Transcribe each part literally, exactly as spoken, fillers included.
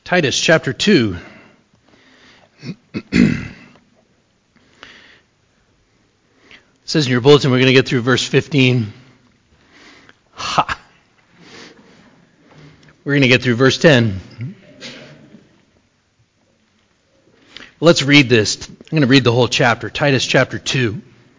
Titus chapter two. It says in your bulletin we're going to get through verse fifteen. Ha! We're going to get through verse ten. Let's read this. I'm going to read the whole chapter. Titus chapter two.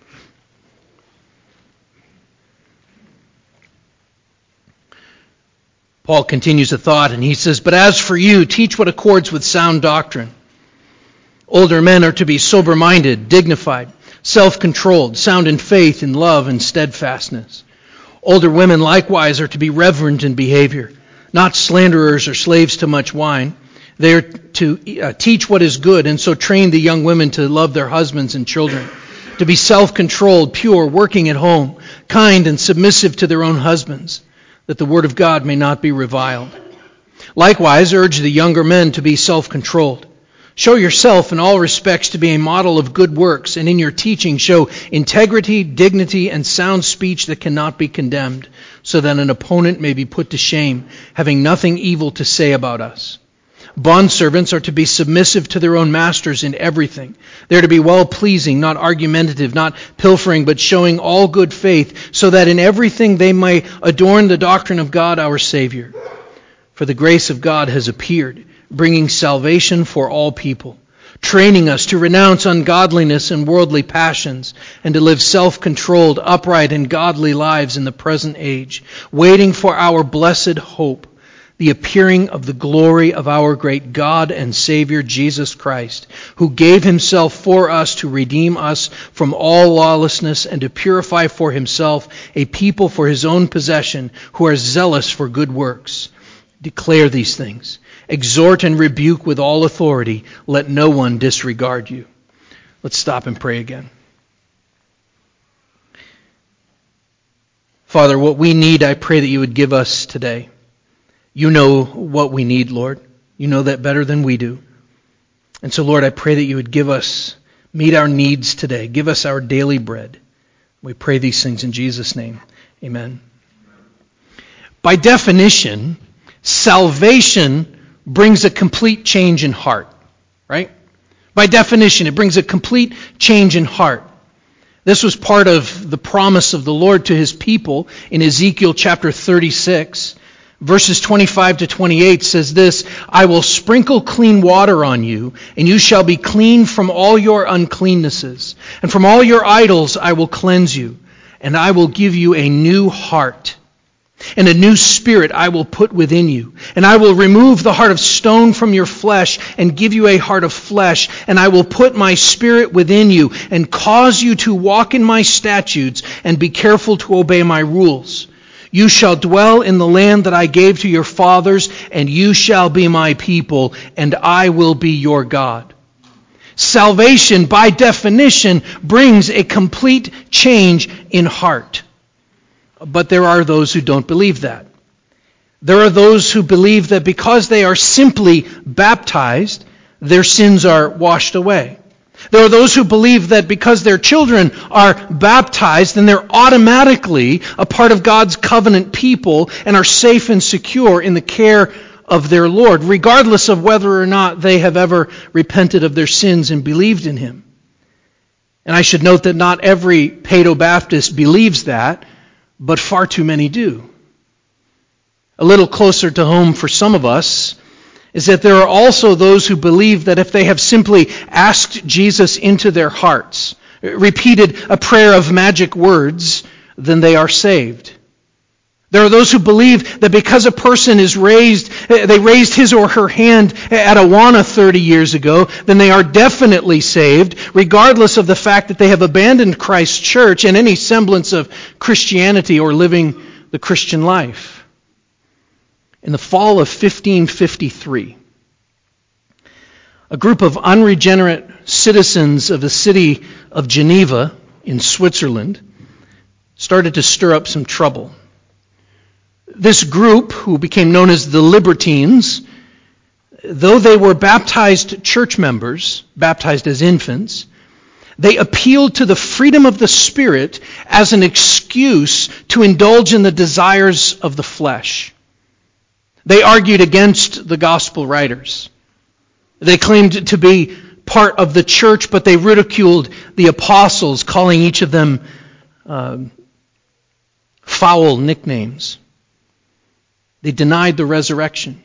Paul continues the thought and he says, "But as for you, teach what accords with sound doctrine. Older men are to be sober-minded, dignified, self-controlled, sound in faith, in love, and steadfastness. Older women likewise are to be reverent in behavior, not slanderers or slaves to much wine. They are to uh, teach what is good, and so train the young women to love their husbands and children, to be self-controlled, pure, working at home, kind and submissive to their own husbands, that the word of God may not be reviled. Likewise, urge the younger men to be self-controlled. Show yourself in all respects to be a model of good works, and in your teaching show integrity, dignity, and sound speech that cannot be condemned, so that an opponent may be put to shame, having nothing evil to say about us. Bondservants are to be submissive to their own masters in everything. They are to be well-pleasing, not argumentative, not pilfering, but showing all good faith, so that in everything they may adorn the doctrine of God our Savior. For the grace of God has appeared, bringing salvation for all people, training us to renounce ungodliness and worldly passions, and to live self-controlled, upright, and godly lives in the present age, waiting for our blessed hope, the appearing of the glory of our great God and Savior Jesus Christ, who gave himself for us to redeem us from all lawlessness and to purify for himself a people for his own possession who are zealous for good works. Declare these things. Exhort and rebuke with all authority. Let no one disregard you." Let's stop and pray again. Father, what we need, I pray that you would give us today. You know what we need, Lord. You know that better than we do. And so, Lord, I pray that you would give us, meet our needs today. Give us our daily bread. We pray these things in Jesus' name. Amen. By definition, salvation brings a complete change in heart, right? By definition, it brings a complete change in heart. This was part of the promise of the Lord to his people in Ezekiel chapter thirty-six. Verses twenty-five to twenty-eight says this, "I will sprinkle clean water on you, and you shall be clean from all your uncleannesses. And from all your idols I will cleanse you, and I will give you a new heart. And a new spirit I will put within you. And I will remove the heart of stone from your flesh and give you a heart of flesh. And I will put my spirit within you and cause you to walk in my statutes and be careful to obey my rules. You shall dwell in the land that I gave to your fathers, and you shall be my people, and I will be your God." Salvation, by definition, brings a complete change in heart. But there are those who don't believe that. There are those who believe that because they are simply baptized, their sins are washed away. There are those who believe that because their children are baptized, then they're automatically a part of God's covenant people and are safe and secure in the care of their Lord, regardless of whether or not they have ever repented of their sins and believed in him. And I should note that not every Paedo-Baptist believes that, but far too many do. A little closer to home for some of us is that there are also those who believe that if they have simply asked Jesus into their hearts, repeated a prayer of magic words, then they are saved. There are those who believe that because a person is raised, they raised his or her hand at Awana thirty years ago, then they are definitely saved, regardless of the fact that they have abandoned Christ's church and any semblance of Christianity or living the Christian life. In the fall of fifteen fifty-three, a group of unregenerate citizens of the city of Geneva in Switzerland started to stir up some trouble. This group, who became known as the Libertines, though they were baptized church members, baptized as infants, they appealed to the freedom of the Spirit as an excuse to indulge in the desires of the flesh. They argued against the gospel writers. They claimed to be part of the church, but they ridiculed the apostles, calling each of them uh, foul nicknames. They denied the resurrection,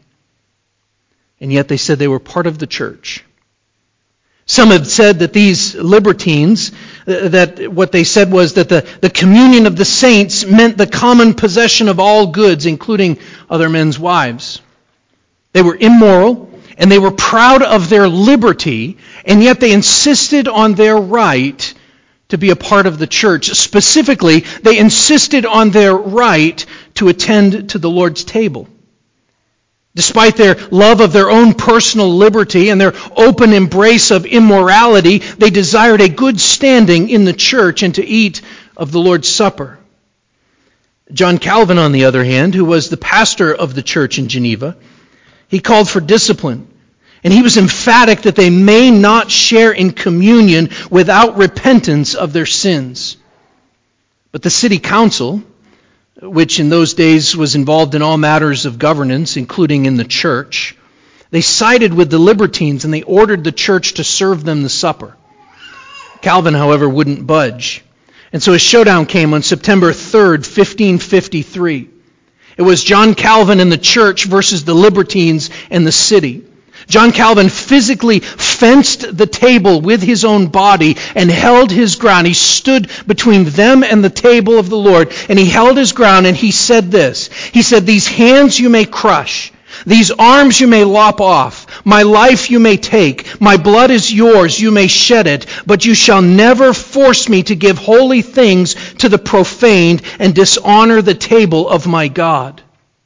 and yet they said they were part of the church. Some have said that these libertines, that what they said was that the, the communion of the saints meant the common possession of all goods, including other men's wives. They were immoral, and they were proud of their liberty, and yet they insisted on their right to be a part of the church. Specifically, they insisted on their right to attend to the Lord's table. Despite their love of their own personal liberty and their open embrace of immorality, they desired a good standing in the church and to eat of the Lord's Supper. John Calvin, on the other hand, who was the pastor of the church in Geneva, he called for discipline. And he was emphatic that they may not share in communion without repentance of their sins. But the city council, which in those days was involved in all matters of governance, including in the church, they sided with the libertines and they ordered the church to serve them the supper. Calvin, however, wouldn't budge. And so a showdown came on September third, fifteen fifty-three. It was John Calvin and the church versus the libertines and the city. John Calvin physically fenced the table with his own body and held his ground. He stood between them and the table of the Lord, and he held his ground, and he said this. He said, "These hands you may crush. These arms you may lop off. My life you may take. My blood is yours. You may shed it. But you shall never force me to give holy things to the profaned and dishonor the table of my God."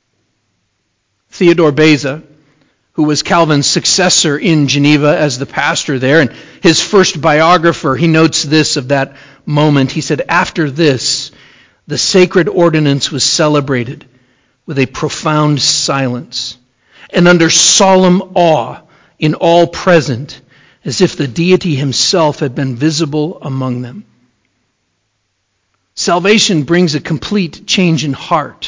Theodore Beza, who was Calvin's successor in Geneva as the pastor there, and his first biographer, he notes this of that moment. He said, "After this, the sacred ordinance was celebrated with a profound silence, and under solemn awe in all present, as if the deity himself had been visible among them." Salvation brings a complete change in heart,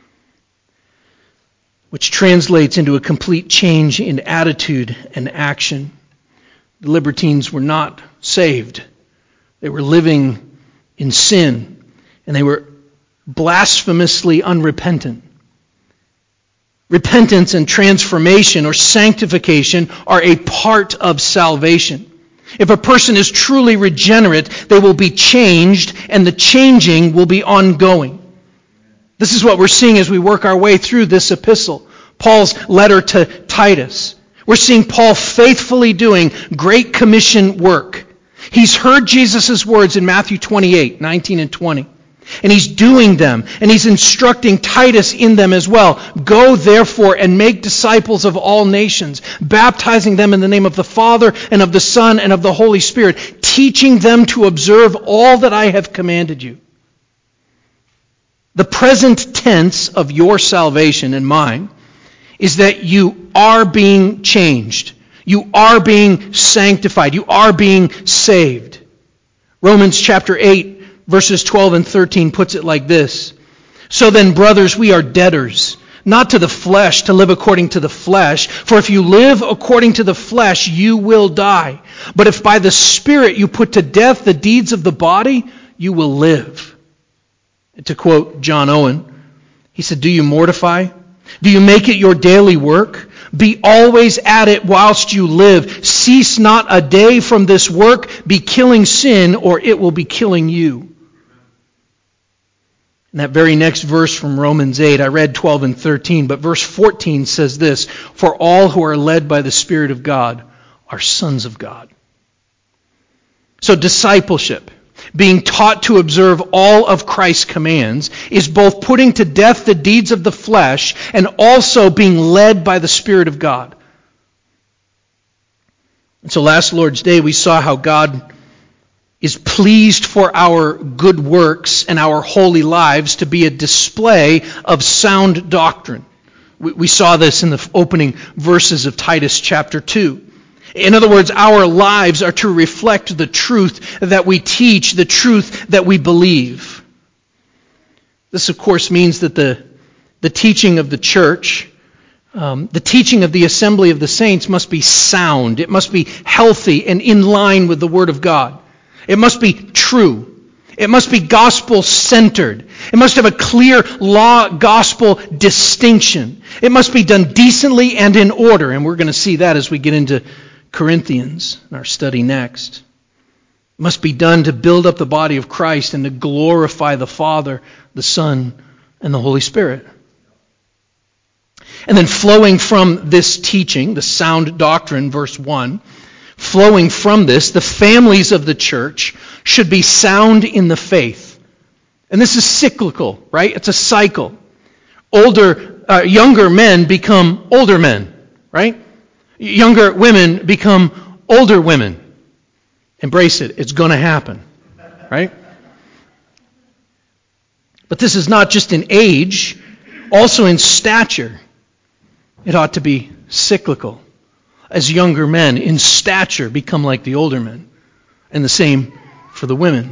which translates into a complete change in attitude and action. The libertines were not saved. They were living in sin, and they were blasphemously unrepentant. Repentance and transformation or sanctification are a part of salvation. If a person is truly regenerate, they will be changed, and the changing will be ongoing. This is what we're seeing as we work our way through this epistle, Paul's letter to Titus. We're seeing Paul faithfully doing Great Commission work. He's heard Jesus' words in Matthew twenty-eight, nineteen and twenty. And he's doing them, and he's instructing Titus in them as well. "Go therefore and make disciples of all nations, baptizing them in the name of the Father and of the Son and of the Holy Spirit, teaching them to observe all that I have commanded you." The present tense of your salvation and mine is that you are being changed. You are being sanctified. You are being saved. Romans chapter eight, verses twelve and thirteen puts it like this. "So then, brothers, we are debtors, not to the flesh, to live according to the flesh. For if you live according to the flesh, you will die. But if by the Spirit you put to death the deeds of the body, you will live." To quote John Owen, he said, "Do you mortify? Do you make it your daily work? Be always at it whilst you live. Cease not a day from this work. Be killing sin, or it will be killing you." In that very next verse from Romans eight, I read twelve and thirteen, but verse fourteen says this, "For all who are led by the Spirit of God are sons of God." So discipleship, being taught to observe all of Christ's commands, is both putting to death the deeds of the flesh and also being led by the Spirit of God. And so last Lord's Day we saw how God is pleased for our good works and our holy lives to be a display of sound doctrine. We, we saw this in the opening verses of Titus chapter two. In other words, our lives are to reflect the truth that we teach, the truth that we believe. This, of course, means that the, the teaching of the church Um, the teaching of the assembly of the saints must be sound. It must be healthy and in line with the Word of God. It must be true. It must be gospel-centered. It must have a clear law-gospel distinction. It must be done decently and in order. And we're going to see that as we get into Corinthians in our study next. It must be done to build up the body of Christ and to glorify the Father, the Son, and the Holy Spirit. And then flowing from this teaching, the sound doctrine, verse one, flowing from this, the families of the church should be sound in the faith. And this is cyclical, right? It's a cycle. Older, uh, younger men become older men, right? Younger women become older women. Embrace it. It's going to happen, right? But this is not just in age, also in stature. It ought to be cyclical. As younger men in stature become like the older men. And the same for the women.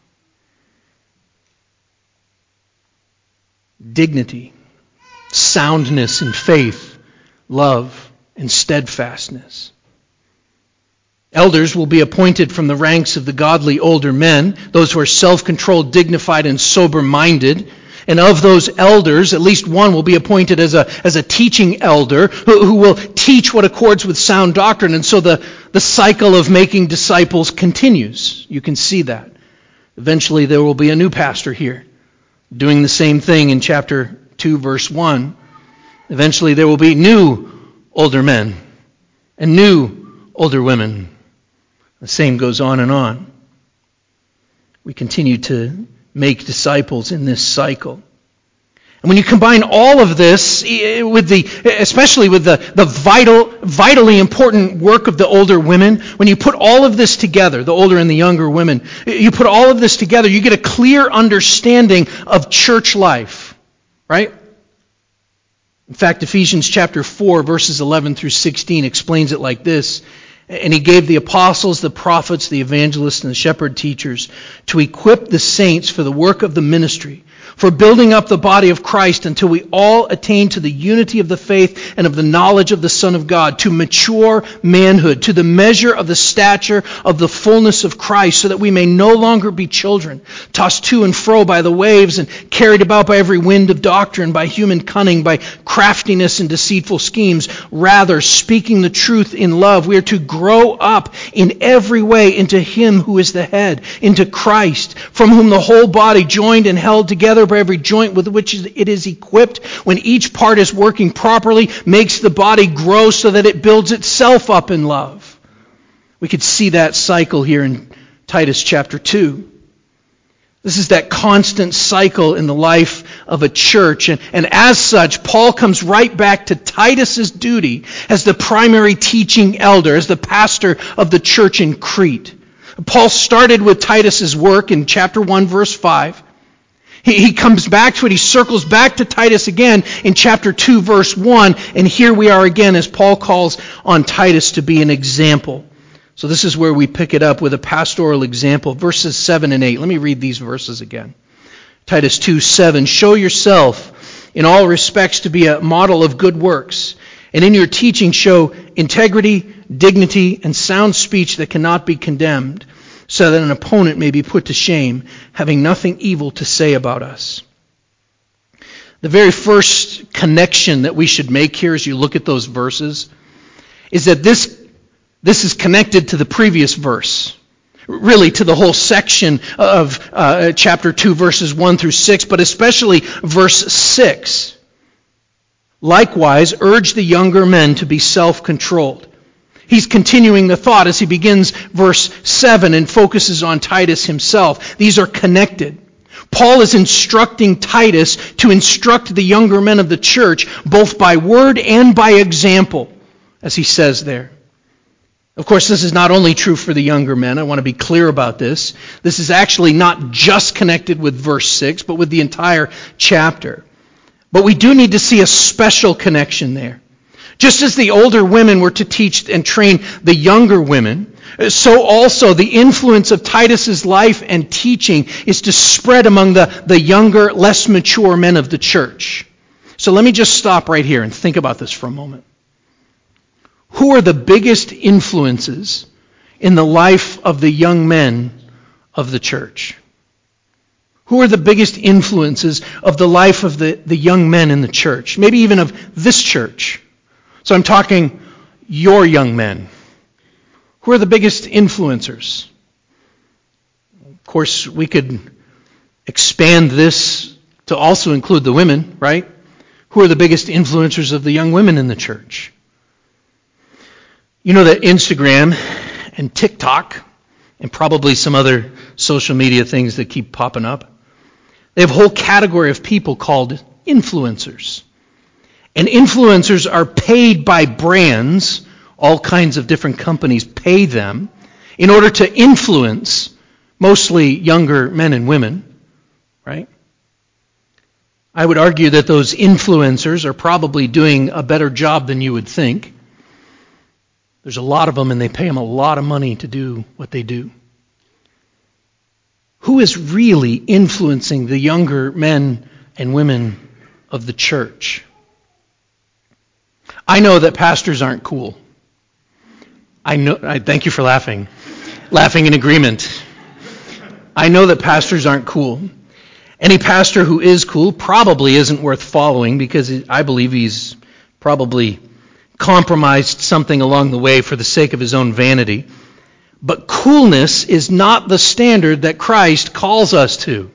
Dignity, soundness in faith, love, and steadfastness. Elders will be appointed from the ranks of the godly older men, those who are self-controlled, dignified, and sober-minded. And of those elders, at least one will be appointed as a, as a teaching elder who, who will teach what accords with sound doctrine. And so the, the cycle of making disciples continues. You can see that. Eventually there will be a new pastor here doing the same thing in chapter two, verse one. Eventually there will be new older men and new older women. The same goes on and on. We continue to make disciples in this cycle. And when you combine all of this with the, especially with the, the vital, vitally important work of the older women, when you put all of this together, the older and the younger women, you put all of this together, you get a clear understanding of church life, right? In fact, Ephesians chapter four, verses eleven through sixteen explains it like this. And he gave the apostles, the prophets, the evangelists, and the shepherd teachers to equip the saints for the work of the ministry, for building up the body of Christ until we all attain to the unity of the faith and of the knowledge of the Son of God, to mature manhood, to the measure of the stature of the fullness of Christ, so that we may no longer be children, tossed to and fro by the waves and carried about by every wind of doctrine, by human cunning, by craftiness and deceitful schemes. Rather, speaking the truth in love, we are to grow up in every way into Him who is the head, into Christ, from whom the whole body, joined and held together by every joint with which it is equipped, when each part is working properly, makes the body grow so that it builds itself up in love. We could see that cycle here in Titus chapter two. This is that constant cycle in the life of a church. And, and as such, Paul comes right back to Titus's duty as the primary teaching elder, as the pastor of the church in Crete. Paul started with Titus's work in chapter one, verse five. He, he comes back to it. He circles back to Titus again in chapter two, verse one. And here we are again as Paul calls on Titus to be an example. So this is where we pick it up with a pastoral example. Verses seven and eight. Let me read these verses again. Titus two, seven. Show yourself in all respects to be a model of good works, and in your teaching show integrity, dignity, and sound speech that cannot be condemned, so that an opponent may be put to shame, having nothing evil to say about us. The very first connection that we should make here as you look at those verses is that this This is connected to the previous verse, really to the whole section of uh, chapter two, verses one through six, but especially verse six. Likewise, urge the younger men to be self-controlled. He's continuing the thought as he begins verse seven and focuses on Titus himself. These are connected. Paul is instructing Titus to instruct the younger men of the church, both by word and by example, as he says there. Of course, this is not only true for the younger men. I want to be clear about this. This is actually not just connected with verse six, but with the entire chapter. But we do need to see a special connection there. Just as the older women were to teach and train the younger women, so also the influence of Titus's life and teaching is to spread among the, the younger, less mature men of the church. So let me just stop right here and think about this for a moment. Who are the biggest influences in the life of the young men of the church? Who are the biggest influences of the life of the, the young men in the church? Maybe even of this church. So I'm talking your young men. Who are the biggest influencers? Of course, we could expand this to also include the women, right? Who are the biggest influencers of the young women in the church? You know that Instagram and TikTok and probably some other social media things that keep popping up, they have a whole category of people called influencers. And influencers are paid by brands, all kinds of different companies pay them in order to influence mostly younger men and women, right? I would argue that those influencers are probably doing a better job than you would think. There's a lot of them, and they pay them a lot of money to do what they do. Who is really influencing the younger men and women of the church? I know that pastors aren't cool. I know. I thank you for laughing. Laughing in agreement. I know that pastors aren't cool. Any pastor who is cool probably isn't worth following because I believe he's probably compromised something along the way for the sake of his own vanity. But coolness is not the standard that Christ calls us to.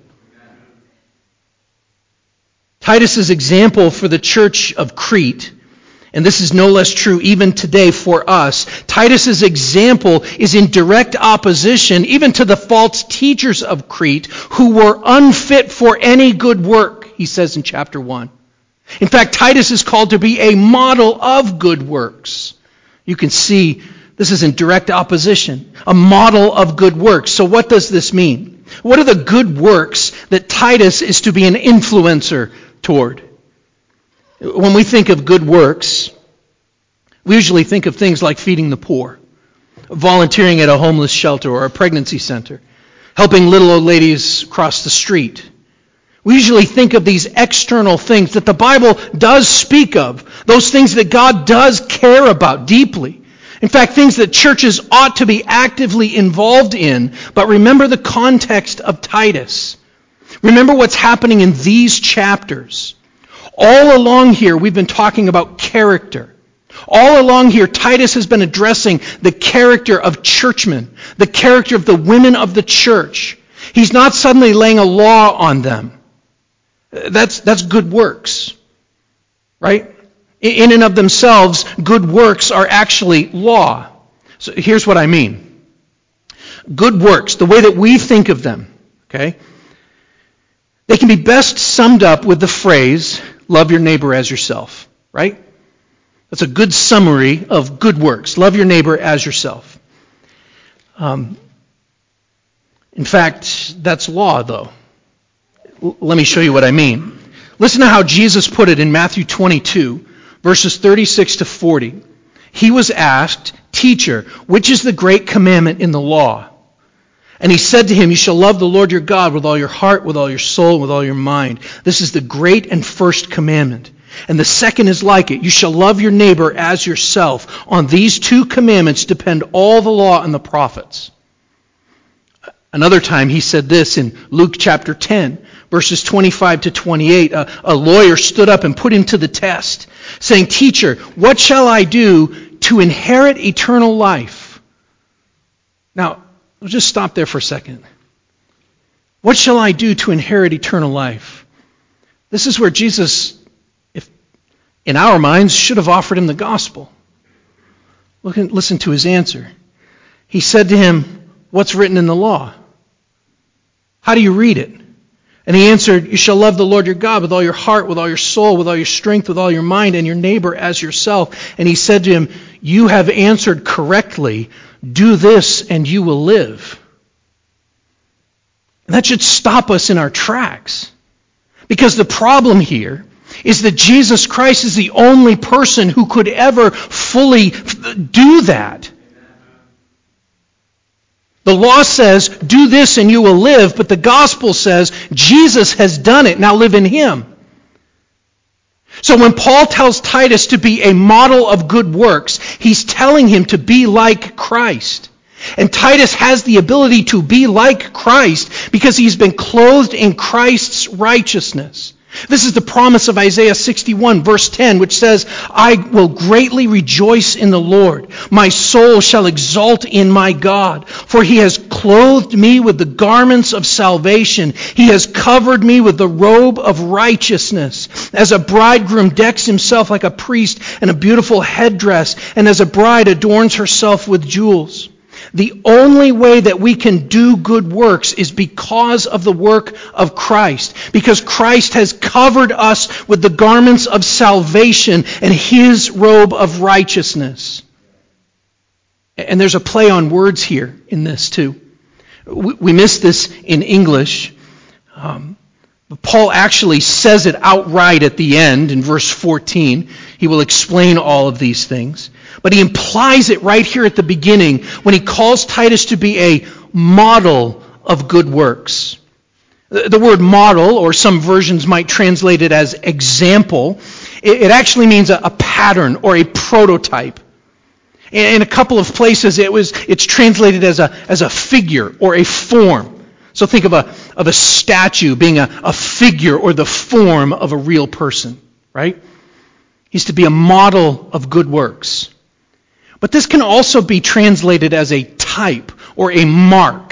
Titus's example for the church of Crete, and this is no less true even today for us, Titus's example is in direct opposition even to the false teachers of Crete who were unfit for any good work, he says in chapter one. In fact, Titus is called to be a model of good works. You can see this is in direct opposition, a model of good works. So what does this mean? What are the good works that Titus is to be an influencer toward? When we think of good works, we usually think of things like feeding the poor, volunteering at a homeless shelter or a pregnancy center, helping little old ladies cross the street. We usually think of these external things that the Bible does speak of, those things that God does care about deeply. In fact, things that churches ought to be actively involved in. But remember the context of Titus. Remember what's happening in these chapters. All along here, we've been talking about character. All along here, Titus has been addressing the character of churchmen, the character of the women of the church. He's not suddenly laying a law on them. That's, that's good works, right? In and of themselves, good works are actually law. So here's what I mean. Good works, the way that we think of them, okay, they can be best summed up with the phrase, love your neighbor as yourself, right? That's a good summary of good works. Love your neighbor as yourself. Um, in fact, that's law, though. L- let me show you what I mean. Listen to how Jesus put it in Matthew twenty-two, verses thirty-six to forty. He was asked, "Teacher, which is the great commandment in the law?" And he said to him, "You shall love the Lord your God with all your heart, with all your soul, with all your mind. This is the great and first commandment. And the second is like it. You shall love your neighbor as yourself. On these two commandments depend all the law and the prophets." Another time he said this in Luke chapter ten, verses twenty-five to twenty-eight. A, a lawyer stood up and put him to the test, saying, "Teacher, what shall I do to inherit eternal life?" Now, we'll just stop there for a second. What shall I do to inherit eternal life? This is where Jesus, if in our minds, should have offered him the gospel. Look and listen to his answer. He said to him, "What's written in the law? How do you read it?" And he answered, "You shall love the Lord your God with all your heart, with all your soul, with all your strength, with all your mind, and your neighbor as yourself." And he said to him, "You have answered correctly. Do this and you will live." And that should stop us in our tracks. Because the problem here is that Jesus Christ is the only person who could ever fully do that. The law says, do this and you will live, but the gospel says, Jesus has done it, now live in him. So when Paul tells Titus to be a model of good works, he's telling him to be like Christ. And Titus has the ability to be like Christ because he's been clothed in Christ's righteousness. This is the promise of Isaiah sixty-one, verse ten, which says, I will greatly rejoice in the Lord. My soul shall exult in my God, for he has clothed me with the garments of salvation. He has covered me with the robe of righteousness. As a bridegroom decks himself like a priest in a beautiful headdress, and as a bride adorns herself with jewels. The only way that we can do good works is because of the work of Christ. Because Christ has covered us with the garments of salvation and his robe of righteousness. And there's a play on words here in this too. We miss this in English. Um, but Paul actually says it outright at the end in verse fourteen. He will explain all of these things. But he implies it right here at the beginning when he calls Titus to be a model of good works. The word model, or some versions might translate it as example, it actually means a pattern or a prototype. In a couple of places it was it's translated as a as a figure or a form. So think of a of a statue being a, a figure or the form of a real person, right? He's to be a model of good works. But this can also be translated as a type or a mark.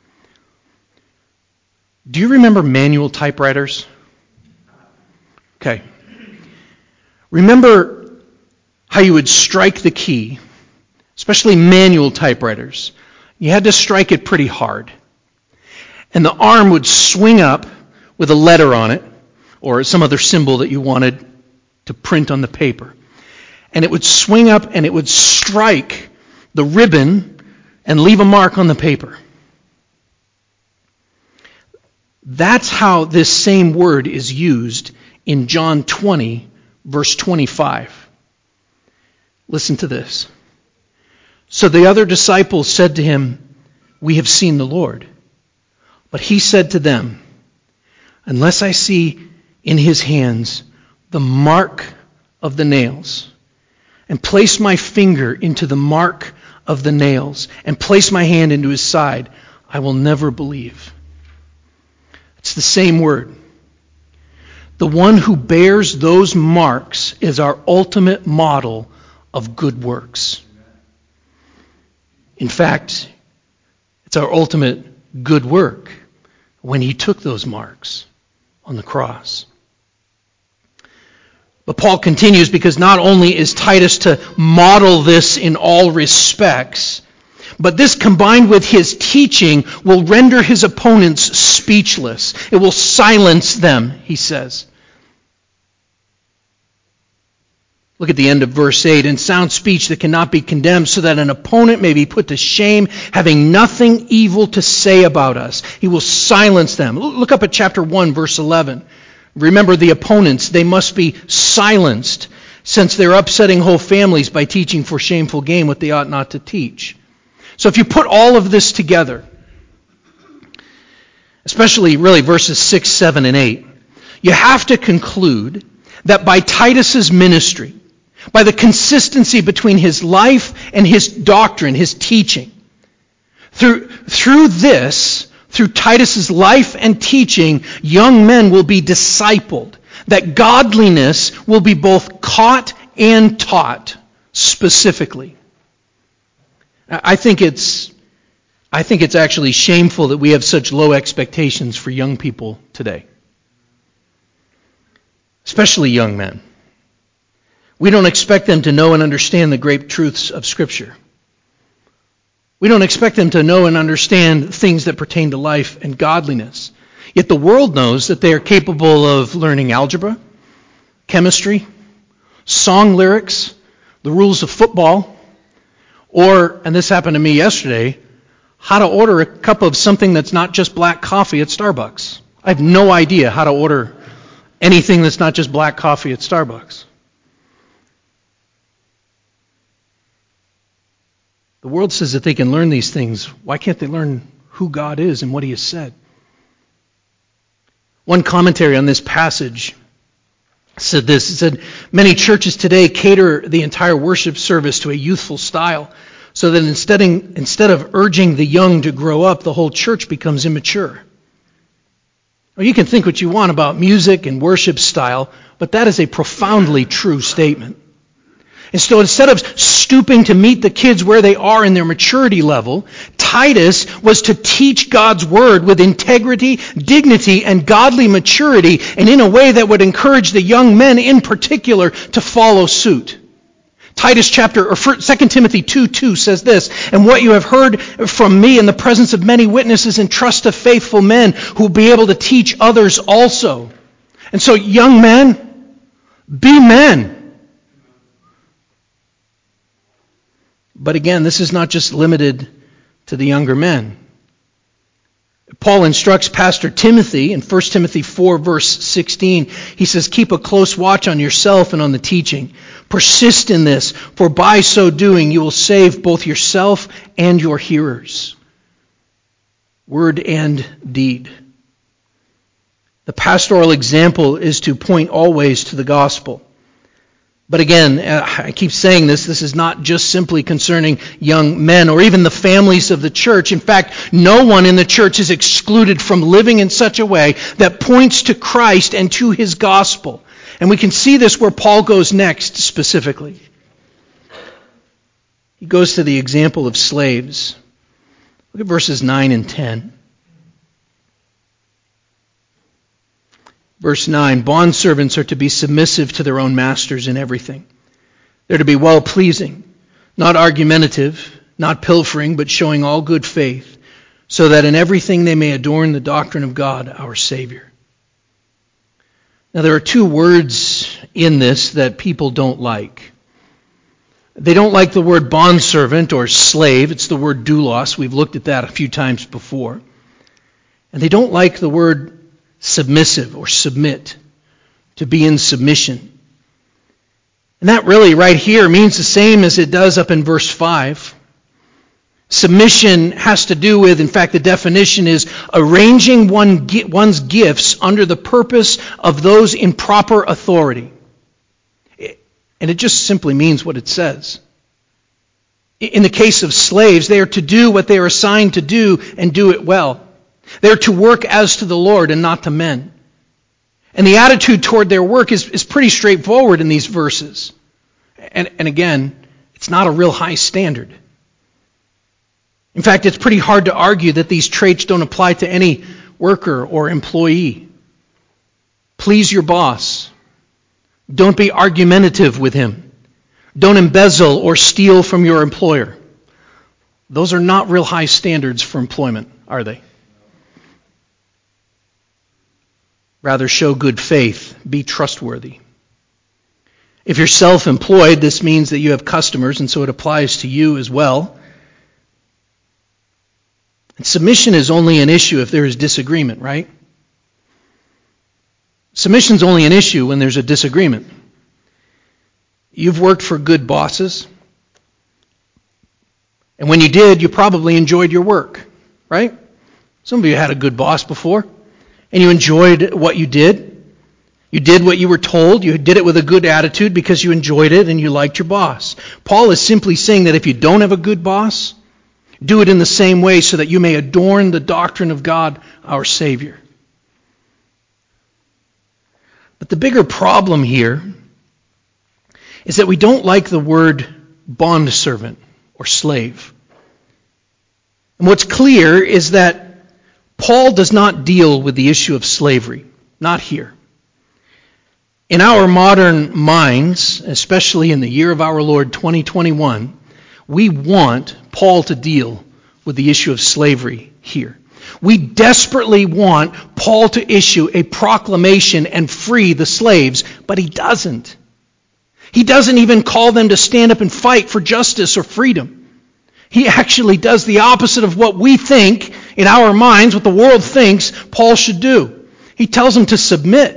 Do you remember manual typewriters? Okay. Remember how you would strike the key, especially manual typewriters. You had to strike it pretty hard. And the arm would swing up with a letter on it or some other symbol that you wanted to print on the paper. And it would swing up and it would strike the ribbon and leave a mark on the paper. That's how this same word is used in John twenty, verse twenty-five. Listen to this. So the other disciples said to him, we have seen the Lord. But he said to them, unless I see in his hands the mark of the nails, and place my finger into the mark of the nails, and place my hand into his side, I will never believe. It's the same word. The one who bears those marks is our ultimate model of good works. In fact, it's our ultimate good work when he took those marks on the cross. But Paul continues because not only is Titus to model this in all respects, but this combined with his teaching will render his opponents speechless. It will silence them, he says. Look at the end of verse eight. In sound speech that cannot be condemned, so that an opponent may be put to shame, having nothing evil to say about us. He will silence them. Look up at chapter one, verse eleven. Remember the opponents, they must be silenced, since they're upsetting whole families by teaching for shameful gain what they ought not to teach. So if you put all of this together, especially really verses six, seven, and eight, you have to conclude that by Titus's ministry, by the consistency between his life and his doctrine, his teaching, through, through this, through Titus's life and teaching, young men will be discipled, that godliness will be both caught and taught specifically. I think it's I think it's actually shameful that we have such low expectations for young people today. Especially young men. We don't expect them to know and understand the great truths of Scripture. We don't expect them to know and understand things that pertain to life and godliness. Yet the world knows that they are capable of learning algebra, chemistry, song lyrics, the rules of football, or, and this happened to me yesterday, how to order a cup of something that's not just black coffee at Starbucks. I have no idea how to order anything that's not just black coffee at Starbucks. The world says that they can learn these things. Why can't they learn who God is and what He has said? One commentary on this passage said this. He said, many churches today cater the entire worship service to a youthful style, so that instead, instead of urging the young to grow up, the whole church becomes immature. Well, you can think what you want about music and worship style, but that is a profoundly true statement. And so instead of stooping to meet the kids where they are in their maturity level, Titus was to teach God's word with integrity, dignity, and godly maturity, and in a way that would encourage the young men in particular to follow suit. Titus chapter, or Second Timothy two two says this, and what you have heard from me in the presence of many witnesses, entrust to faithful men who will be able to teach others also. And so young men, be men. But again, this is not just limited to the younger men. Paul instructs Pastor Timothy in First Timothy four, verse sixteen. He says, keep a close watch on yourself and on the teaching. Persist in this, for by so doing you will save both yourself and your hearers. Word and deed. The pastoral example is to point always to the gospel. But again, I keep saying this, this is not just simply concerning young men or even the families of the church. In fact, no one in the church is excluded from living in such a way that points to Christ and to his gospel. And we can see this where Paul goes next specifically. He goes to the example of slaves. Look at verses nine and ten. Verse nine, bondservants are to be submissive to their own masters in everything. They're to be well-pleasing, not argumentative, not pilfering, but showing all good faith, so that in everything they may adorn the doctrine of God, our Savior. Now there are two words in this that people don't like. They don't like the word bondservant or slave. It's the word doulos. We've looked at that a few times before. And they don't like the word submissive or submit, to be in submission. And that really right here means the same as it does up in verse five. Submission has to do with, in fact, the definition is arranging one, one's gifts under the purpose of those in proper authority. And it just simply means what it says. In the case of slaves, they are to do what they are assigned to do and do it well. They're to work as to the Lord and not to men. And the attitude toward their work is, is pretty straightforward in these verses. And, and again, it's not a real high standard. In fact, it's pretty hard to argue that these traits don't apply to any worker or employee. Please your boss. Don't be argumentative with him. Don't embezzle or steal from your employer. Those are not real high standards for employment, are they? Rather, show good faith. Be trustworthy. If you're self-employed, this means that you have customers, and so it applies to you as well. And submission is only an issue if there is disagreement, right? Submission's only an issue when there's a disagreement. You've worked for good bosses, and when you did, you probably enjoyed your work, right? Some of you had a good boss before. And you enjoyed what you did. You did what you were told. You did it with a good attitude because you enjoyed it and you liked your boss. Paul is simply saying that if you don't have a good boss, do it in the same way so that you may adorn the doctrine of God, our Savior. But the bigger problem here is that we don't like the word bondservant or slave. And what's clear is that Paul does not deal with the issue of slavery, not here. In our modern minds, especially in the year of our Lord twenty twenty-one, we want Paul to deal with the issue of slavery here. We desperately want Paul to issue a proclamation and free the slaves, but he doesn't. He doesn't even call them to stand up and fight for justice or freedom. He actually does the opposite of what we think in our minds, what the world thinks Paul should do. He tells them to submit.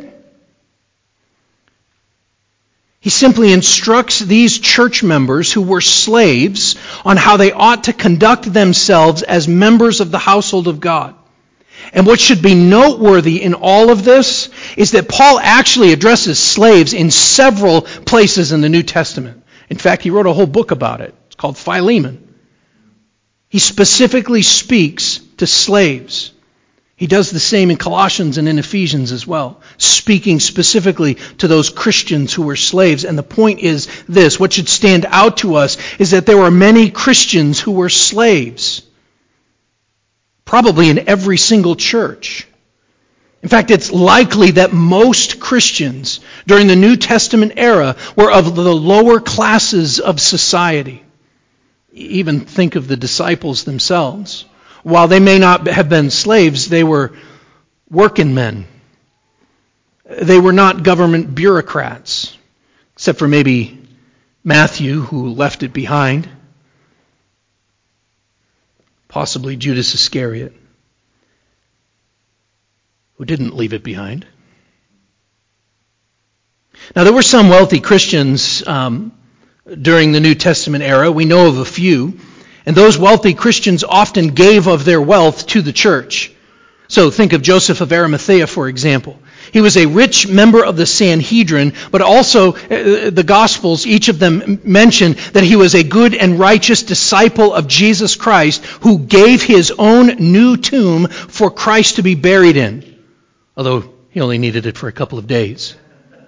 He simply instructs these church members who were slaves on how they ought to conduct themselves as members of the household of God. And what should be noteworthy in all of this is that Paul actually addresses slaves in several places in the New Testament. In fact, he wrote a whole book about it. It's called Philemon. He specifically speaks to slaves. He does the same in Colossians and in Ephesians as well, speaking specifically to those Christians who were slaves. And the point is this: what should stand out to us is that there were many Christians who were slaves, probably in every single church. In fact, it's likely that most Christians during the New Testament era were of the lower classes of society. Even think of the disciples themselves. While they may not have been slaves, they were working men. They were not government bureaucrats, except for maybe Matthew, who left it behind. Possibly Judas Iscariot, who didn't leave it behind. Now, there were some wealthy Christians um, during the New Testament era. We know of a few. And those wealthy Christians often gave of their wealth to the church. So think of Joseph of Arimathea, for example. He was a rich member of the Sanhedrin, but also uh, the Gospels, each of them mention that he was a good and righteous disciple of Jesus Christ who gave his own new tomb for Christ to be buried in, although he only needed it for a couple of days.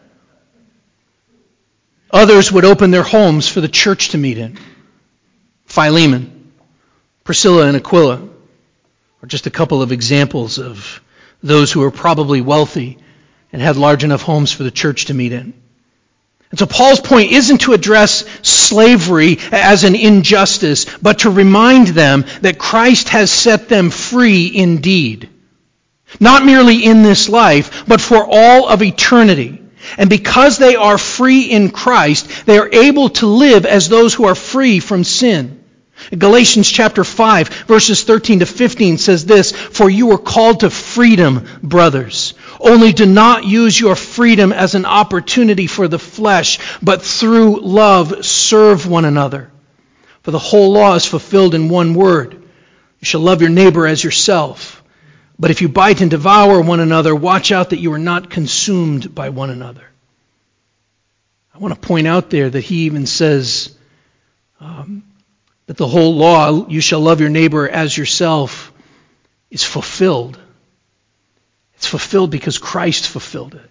Others would open their homes for the church to meet in. Philemon, Priscilla and Aquila are just a couple of examples of those who were probably wealthy and had large enough homes for the church to meet in. And so Paul's point isn't to address slavery as an injustice, but to remind them that Christ has set them free indeed. Not merely in this life, but for all of eternity. And because they are free in Christ, they are able to live as those who are free from sin. Galatians chapter five, verses thirteen to fifteen says this: "For you were called to freedom, brothers. Only do not use your freedom as an opportunity for the flesh, but through love serve one another. For the whole law is fulfilled in one word: you shall love your neighbor as yourself. But if you bite and devour one another, watch out that you are not consumed by one another." I want to point out there that he even says um, that the whole law, you shall love your neighbor as yourself, is fulfilled. It's fulfilled because Christ fulfilled it.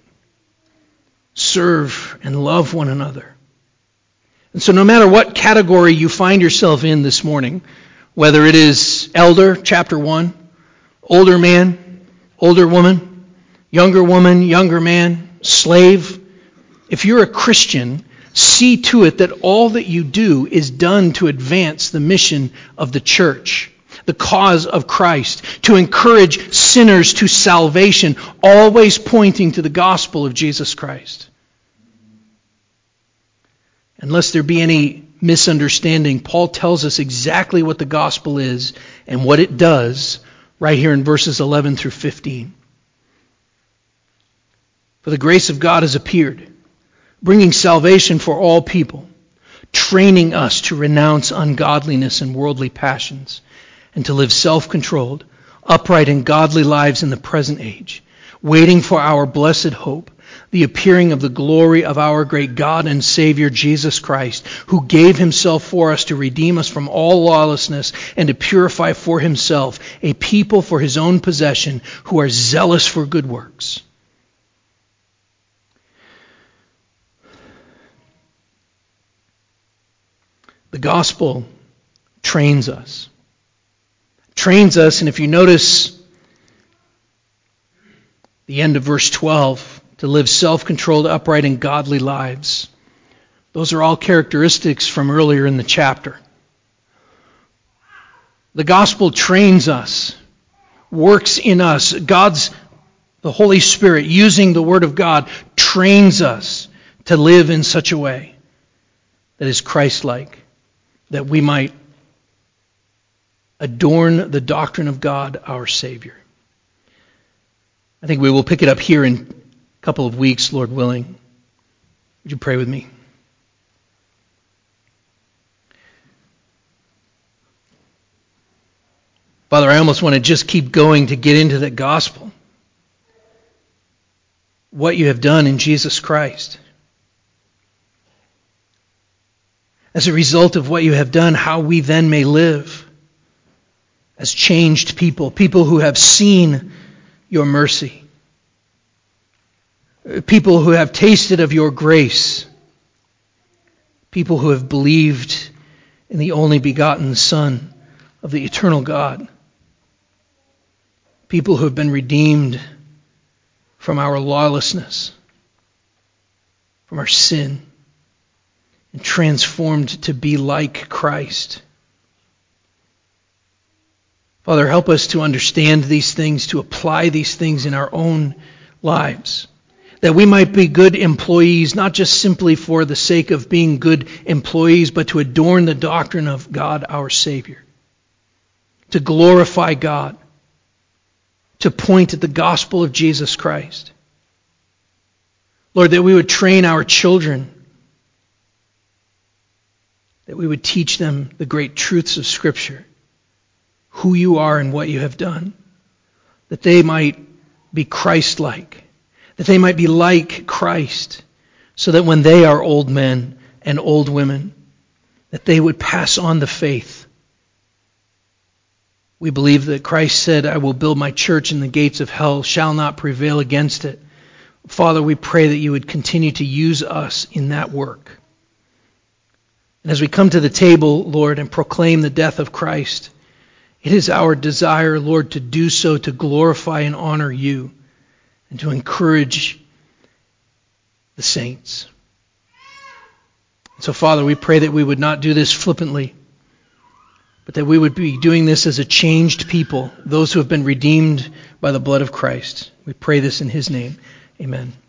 Serve and love one another. And so no matter what category you find yourself in this morning, whether it is elder, chapter one, older man, older woman, younger woman, younger man, slave, if you're a Christian, see to it that all that you do is done to advance the mission of the church, the cause of Christ, to encourage sinners to salvation, always pointing to the gospel of Jesus Christ. Unless there be any misunderstanding, Paul tells us exactly what the gospel is and what it does right here in verses eleven through fifteen. "For the grace of God has appeared, bringing salvation for all people, training us to renounce ungodliness and worldly passions, and to live self-controlled, upright and godly lives in the present age, waiting for our blessed hope, the appearing of the glory of our great God and Savior Jesus Christ, who gave himself for us to redeem us from all lawlessness and to purify for himself a people for his own possession who are zealous for good works." The gospel trains us. Trains us, and if you notice the end of verse twelve, to live self-controlled, upright, and godly lives. Those are all characteristics from earlier in the chapter. The gospel trains us, works in us. God's, the Holy Spirit, using the Word of God, trains us to live in such a way that is Christ-like, that we might adorn the doctrine of God, our Savior. I think we will pick it up here in a couple of weeks, Lord willing. Would you pray with me? Father, I almost want to just keep going to get into the gospel. What you have done in Jesus Christ. As a result of what you have done, how we then may live as changed people, people who have seen your mercy, people who have tasted of your grace, people who have believed in the only begotten Son of the eternal God, people who have been redeemed from our lawlessness, from our sin, and transformed to be like Christ. Father, help us to understand these things, to apply these things in our own lives, that we might be good employees, not just simply for the sake of being good employees, but to adorn the doctrine of God our Savior, to glorify God, to point at the gospel of Jesus Christ. Lord, that we would train our children, that we would teach them the great truths of Scripture, who you are and what you have done, that they might be Christ-like, that they might be like Christ, so that when they are old men and old women, that they would pass on the faith. We believe that Christ said, I will build my church and the gates of hell shall not prevail against it. Father, we pray that you would continue to use us in that work. And as we come to the table, Lord, and proclaim the death of Christ, it is our desire, Lord, to do so to glorify and honor you and to encourage the saints. So, Father, we pray that we would not do this flippantly, but that we would be doing this as a changed people, those who have been redeemed by the blood of Christ. We pray this in his name. Amen.